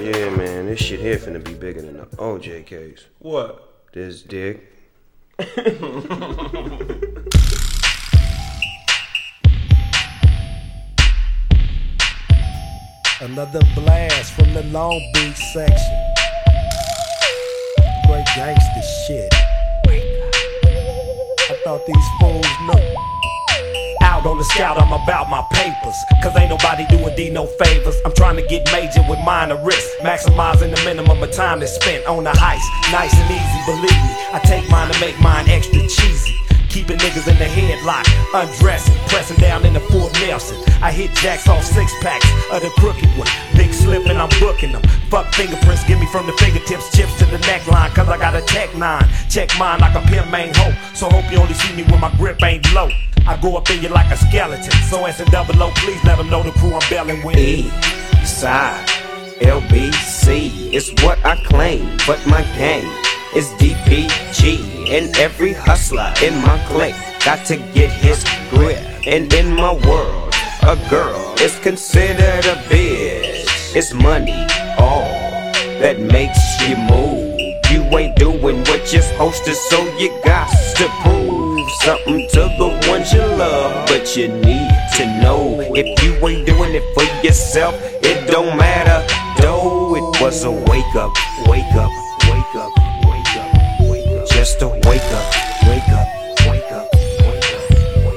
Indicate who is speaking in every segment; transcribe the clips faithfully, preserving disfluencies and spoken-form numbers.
Speaker 1: Yeah, man, this shit here finna be bigger than the O J case.
Speaker 2: What?
Speaker 1: This dick.
Speaker 3: Another blast from the Long Beach section. Great gangsta shit. I thought these fools knew. Out on the scout, I'm about my papers. Cause ain't nobody doing D no favors. I'm trying to get major with minor risks. Maximizing the minimum of time that's spent on the heist. Nice and easy, believe me. I take mine to make mine extra cheesy. Keeping niggas in the headlock, undressing, pressing down in the Fort Nelson. I hit jacks off six packs of the crooked one. Big slip and I'm booking them. Fuck fingerprints, give me from the fingertips, chips to the neckline. Cause I got a tech nine. Check mine like a pimp main hoe. So hope you only see me when my grip ain't low. I go up in you like a skeleton. So S and double O, please let them know the crew I'm belling with.
Speaker 1: E, side, L B C is what I claim, but my gang is D P G. And every hustler in my clique got to get his grip. And in my world, a girl is considered a bitch. It's money, all that makes you move. You ain't doing what you're supposed to, so you got to prove something to the ones you love. But you need to know, if you ain't doing it for yourself, it don't matter. Though it was a wake up, wake up, wake up, wake up, wake up. Just to wake up, wake up, wake up, wake up,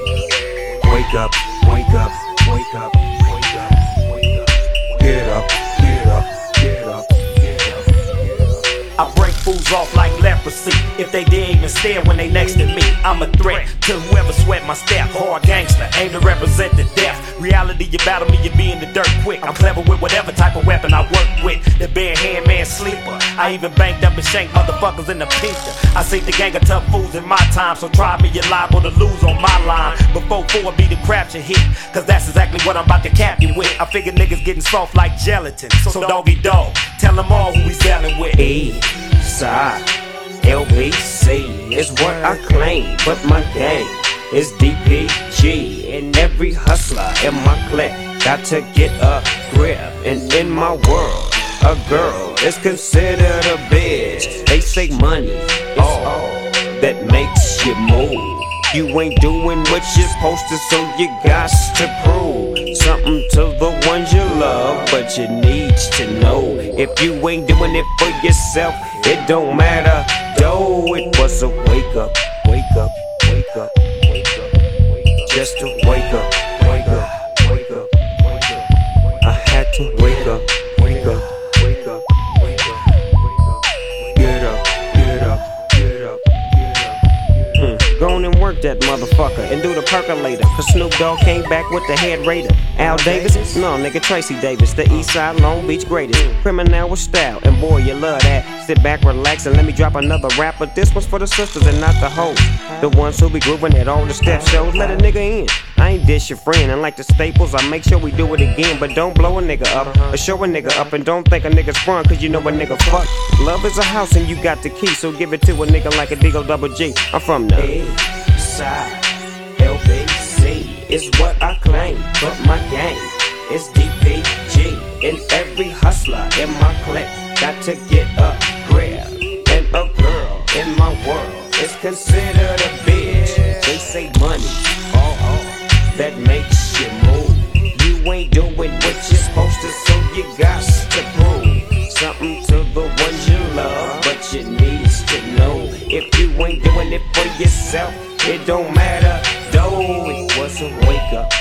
Speaker 1: wake up, wake up, wake up, wake up, wake up. Get up, get up, get up, get up, get up.
Speaker 3: I break fools off like leprosy. If they dare even stare when they next to me, I'm a threat to whoever sweat my step. Hard gangster, aim to represent the death. Reality, you battle me, you be in the dirt quick. I'm clever with whatever type of weapon I work with. The bare hand man sleeper. I even banked up and shanked motherfuckers in the picture. I see the gang of tough fools in my time, so try me, you're liable to lose on my line. Before four be the crap you hit, cause that's exactly what I'm about to cap you with. I figure niggas getting soft like gelatin. So doggy dog, tell them all who we selling with.
Speaker 1: E, side, L B C is what I claim, but my gang is D P G. And every hustler in my clique got to get a grip. And in my world, a girl is considered a bitch. They say money is all that makes you move. You ain't doing what you're supposed to, so you got to prove something to the ones you love. But you need to know, if you ain't doing it for yourself, it don't matter. Though it was a wake up, wake up, wake up, wake up, wake up. Just to wake up, wake up, wake up, wake up. I had to wake up, wake up, wake up, wake up, wake up. Get up, get up, get up, get up. Hmm. Go on and work that motherfucker and do the percolator. Cause Snoop Dogg came back with the head raider. Al Davis? No, nigga, Tracy Davis, the East Side Long Beach greatest. Criminal with style, and boy, you love that. Sit back, relax, and let me drop another rap. But this one's for the sisters and not the hoes. The ones who be grooving at all the step shows. Let a nigga in. I ain't dish your friend, and like the Staples, I make sure we do it again. But don't blow a nigga up, or show a nigga up, and don't think a nigga's front, cause you know a nigga fuck. Love is a house and you got the key, so give it to a nigga like a Digo Double G. I'm from the East Side, L B C is what I claim, but my gang is D P G. And every hustler in my clique got to get a grip. And a girl in my world is considered a bitch. They say money, oh, oh, that makes you move. You ain't doing what you're supposed to, so you got to prove something to the ones you love. But you need to know, if you ain't doing it for yourself, it don't matter. Though it was a wake up,